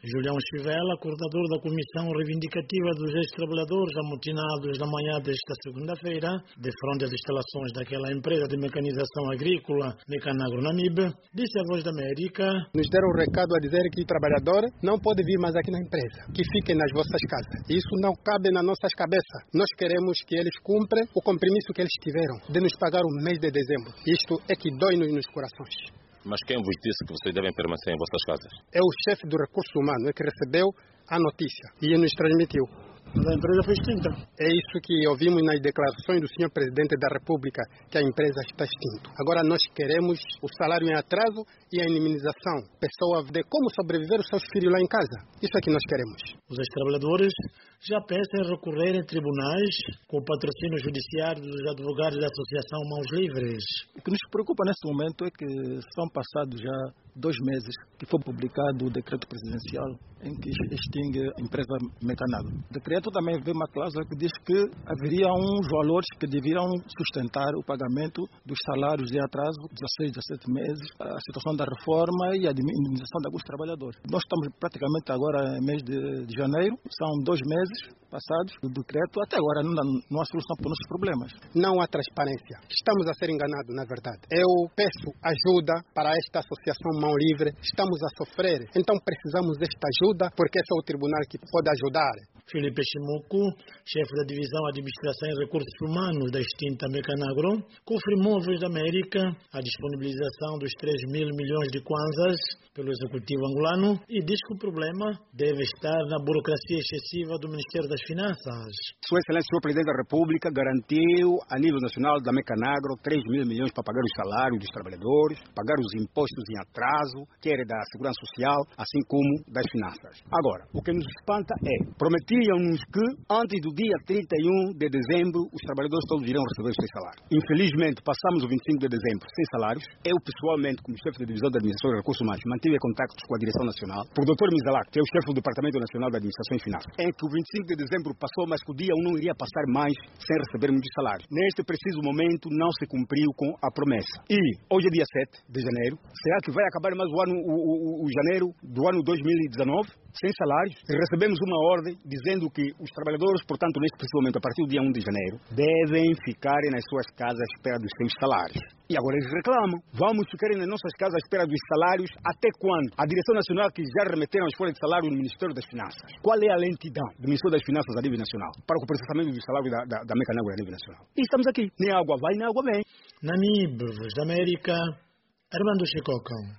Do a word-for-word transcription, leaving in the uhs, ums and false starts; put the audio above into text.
Julião Chivela, coordenador da Comissão Reivindicativa dos Ex-Trabalhadores amotinados na manhã desta segunda-feira, de frente às instalações daquela empresa de mecanização agrícola Mecanagro Namibe, disse à Voz da América: nos deram o recado a dizer que o trabalhador não pode vir mais aqui na empresa, que fiquem nas vossas casas. Isso não cabe nas nossas cabeças. Nós queremos que eles cumpram o compromisso que eles tiveram de nos pagar o mês de dezembro. Isto é que dói-nos nos corações. Mas quem vos disse que vocês devem permanecer em vossas casas? É o chefe do recurso humano, é que recebeu a notícia e nos transmitiu. Mas a empresa foi extinta. É isso que ouvimos nas declarações do senhor Presidente da República, que a empresa está extinta. Agora nós queremos o salário em atraso e a indemnização. Pessoa ver como sobreviver os seus filhos lá em casa. Isso é que nós queremos. Os ex-trabalhadores já pensam em recorrer em tribunais com o patrocínio judiciário dos advogados da Associação Mãos Livres. O que nos preocupa neste momento é que são passados já dois meses que foi publicado o decreto presidencial em que extingue a empresa Mecanagro. O decreto também vê uma cláusula que diz que haveria uns valores que deveriam sustentar o pagamento dos salários de atraso, dezesseis, dezessete meses, a situação da reforma e a indemnização de alguns trabalhadores. Nós estamos praticamente agora em mês de, de janeiro, são dois meses passados do decreto, até agora não, não há solução para os nossos problemas. Não há transparência. Estamos a ser enganados, na verdade. Eu peço ajuda para esta associação Mão Livre. Estamos a sofrer, então precisamos desta ajuda, porque é só o tribunal que pode ajudar. Filipe Chimuco, chefe da Divisão Administração e Recursos Humanos da extinta Mecanagro, confirmou à Voz da América a disponibilização dos três mil milhões de kwanzas pelo Executivo angolano e diz que o problema deve estar na burocracia excessiva do Ministério das Finanças. Sua Excelência, o senhor Presidente da República, garantiu a nível nacional da Mecanagro três mil milhões para pagar os salários dos trabalhadores, pagar os impostos em atraso, quer da Segurança Social, assim como das Finanças. Agora, o que nos espanta é, prometiam-nos que antes do dia trinta e um de dezembro os trabalhadores todos irão receber os seus salários. Infelizmente, passamos o vinte e cinco de dezembro sem salários. Eu, pessoalmente, como chefe da Divisão da Administração e Recursos Humanos, mantive contactos com a Direção Nacional, por doutor Mizalak, que é o chefe do Departamento Nacional da Administração e Finanças, em que o vinte e cinco de dezembro passou, mas que o dia um não iria passar mais sem recebermos os salários. Neste preciso momento, não se cumpriu com a promessa. E hoje é dia sete de janeiro. Será que vai acabar mais o ano, o, o, o janeiro do ano dois mil e dezenove? Sem salários? Recebemos uma ordem dizendo que os trabalhadores, portanto, neste preciso momento, a partir do dia um de janeiro, devem ficarem nas suas casas à espera dos seus salários. E agora eles reclamam. Vamos ficarem nas nossas casas à espera dos salários até quando? A Direção Nacional que já remeteram as folhas de salário no Ministério das Finanças. Qual é a lentidão do Ministério das Finanças a nível nacional para o processamento do salário da, da, da Mecanagro a nível nacional? E estamos aqui. Nem água vai, nem água vem. Namibe, Voz da América, Armando Chicocão.